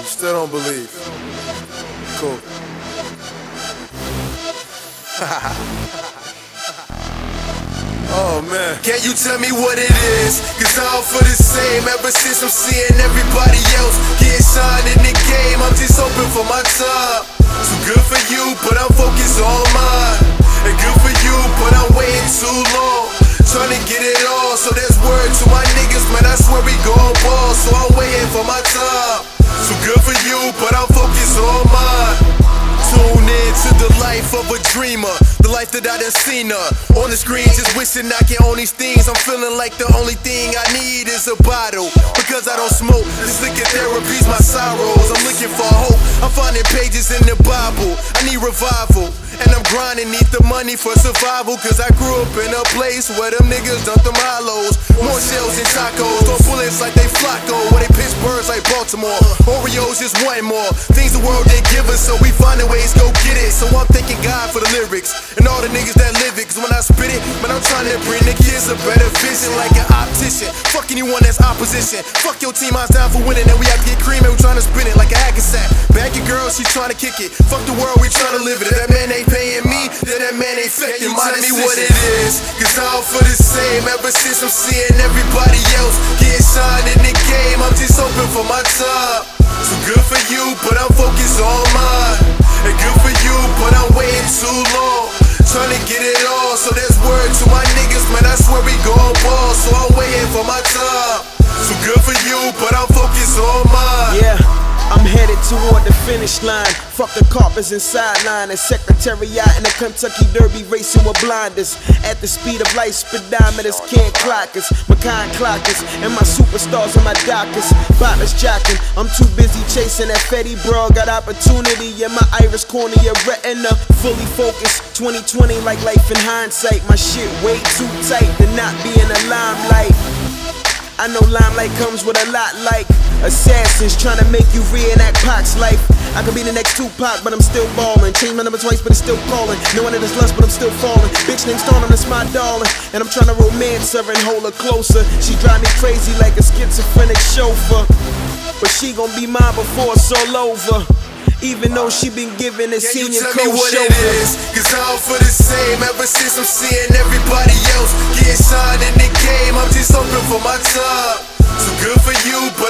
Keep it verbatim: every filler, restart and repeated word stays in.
Still don't believe. Cool. Oh man. Can you tell me what it is? Cause I don't feel the same ever since I'm seeing everybody else getting signed in the game. I'm just hoping for my time. So good for you, but I'm focused on mine. And good for you, but I'm waiting too long. Trying to get it all, so there's word to my niggas, man, I swear we gon' ball. So I'm waiting for my time. So good for you, but I'm focused on mine. Tune in to the life of a dreamer, the life that I done seen her on the screen, just wishing I can own these things. I'm feeling like the only thing I need is a bottle, because I don't smoke. This liquor therapy's my sorrows. I'm looking for hope, I'm finding pages in the Bible. I need revival, and I'm grinding, need the money for survival. Cause I grew up in a place where them niggas dumped them hollows. More shells and tacos, throw bullets like they Flacco, where they pitch birds like Baltimore. Oreos just one more, things the world didn't give us, so we finding ways, go get it. So I'm thanking God for the lyrics, and all the niggas that live it. Cause when I spit it, man, I'm trying to bring the kids a better vision, like an optician. Fuck anyone that's opposition. Fuck your team, I'm down for winning, and we have to get cream, and we trying to spin it like a hack and sack. Back your girl, she trying to kick it. Fuck the world, we trying to live it. If that man ain't paying me, then that man ain't affecting my decision. Tell me what it is, cause I don't feel the same ever since I'm seeing everybody else getting signed in the game. I'm just hoping for my time. So good for you, but I'm focused on mine. And good for you, but I'm waiting too long. Trying to get it all, so there's word to my niggas, man, I swear we gon' ball. So I'm waiting for my time. So good for you, but I'm focused on mine. Yeah, I'm headed toward the finish line. Fuck the carpets and sideline. And Secretariat in the Kentucky Derby racing with blinders. At the speed of light, speedometers can't clock us. McCann clockers and my superstars and my doctors. Bottles jocking, I'm too busy chasing that Fetty bro. Got opportunity in my iris cornea retina. Fully focused, twenty twenty like life in hindsight. My shit way too tight to not be in the limelight. I know limelight comes with a lot like assassins trying to make you reenact Pac's life. I could be the next Tupac, but I'm still ballin'. Changed my number twice, but it's still calling. Knowing that it's lust, but I'm still falling. Bitch named Storm, that's my darling. And I'm trying to romance her and hold her closer. She drive me crazy like a schizophrenic chauffeur, but she gon' be mine before it's all over. Even though she been given a Can senior you tell me what co-chauffeur. it is? Cause I don't feel the same ever since I'm seeing everybody else getting signed in the game. I'm just hoping for my time. So good for you, but